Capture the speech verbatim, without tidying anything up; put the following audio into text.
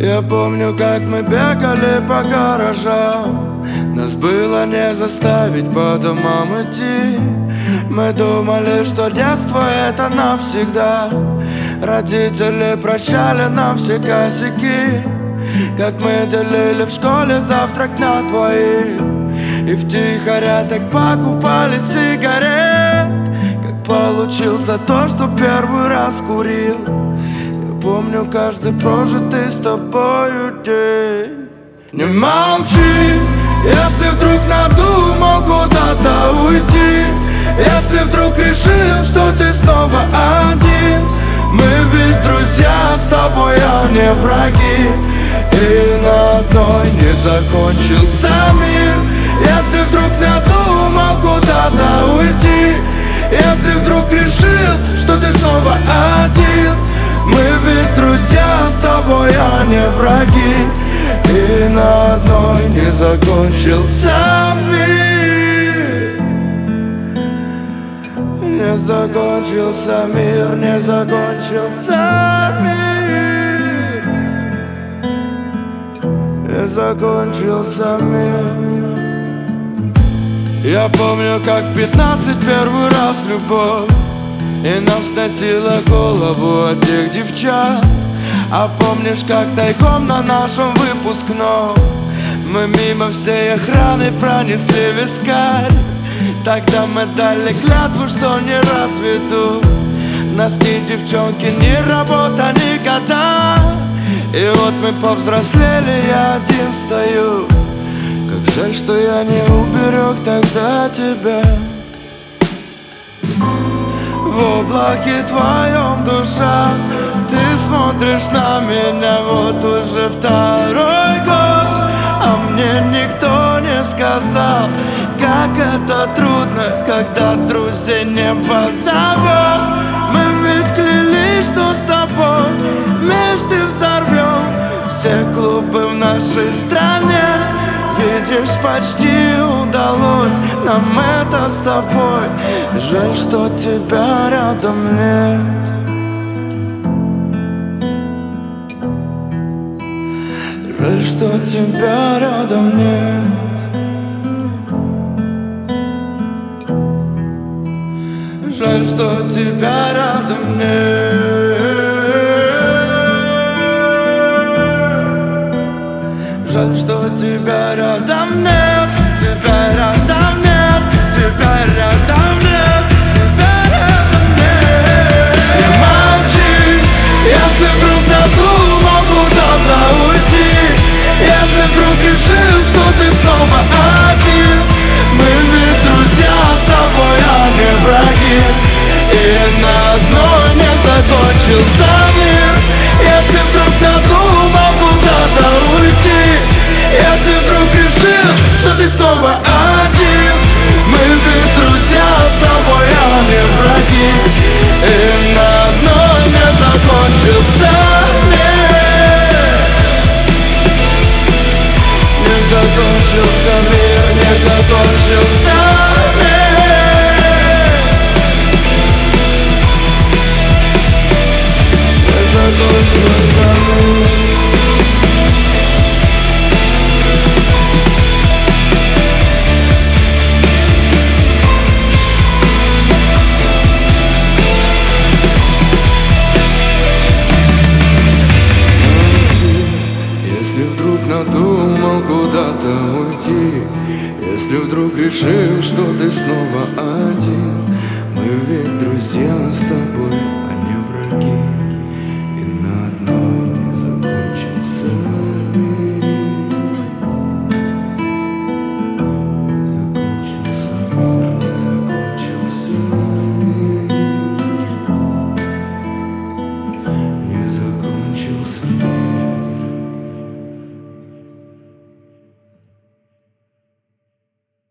Я помню, как мы бегали по гаражам. Нас было не заставить по домам идти. Мы думали, что детство это навсегда. Родители прощали нам все косяки. Как мы делили в школе завтрак на двоих. И втихаря так покупали сигарет. Как получил за то, что первый раз курил. Помню каждый прожитый с тобою день. Не молчи, если вдруг надумал куда-то уйти. Если вдруг решил, что ты снова один. Мы ведь друзья с тобой, а не враги. И на одной не закончился мир. Если вдруг надумал куда-то уйти. Если вдруг решил, что ты снова один. Мы ведь друзья с тобой, а не враги. И на одной не закончился мир. Не закончился мир, не закончился мир. Не закончился мир. Я помню, как в пятнадцать первый раз любовь. И нам сносило голову от тех девчат. А помнишь, как тайком на нашем выпускном мы мимо всей охраны пронесли вискарь. Тогда мы дали клятву, что не разведут нас ни девчонки, ни работа, ни года. И вот мы повзрослели, я один стою. Как жаль, что я не уберег тогда тебя. В облаке твоем душа, ты смотришь на меня вот уже второй год. А мне никто не сказал, как это трудно, когда друзей не позовет. Мы ведь клялись, что с тобой вместе взорвем все клубы в нашей стране. Видишь, почти удалось нам это с тобой. Жаль, что тебя рядом нет. Жаль, что тебя рядом нет. Жаль, что тебя рядом нет. Жаль, что тебя рядом нет. Тебя рядом нет. Тебя рядом нет. Тебя рядом нет. Не молчи, если вдруг надумал куда-то уйти. Если вдруг решил, что ты снова один. Мы ведь друзья с тобой, а не враги. И на одной не закончился мир. Если вдруг надумал куда-то уйти. Если вдруг решил, что ты снова один. Мы ведь друзья с тобой, а не враги. И на одной не закончился мир. Не закончился мир, не закончился мир. Не закончился мир. Надумал куда-то уйти. Если вдруг решил, что ты снова один. Мы ведь друзья с тобой,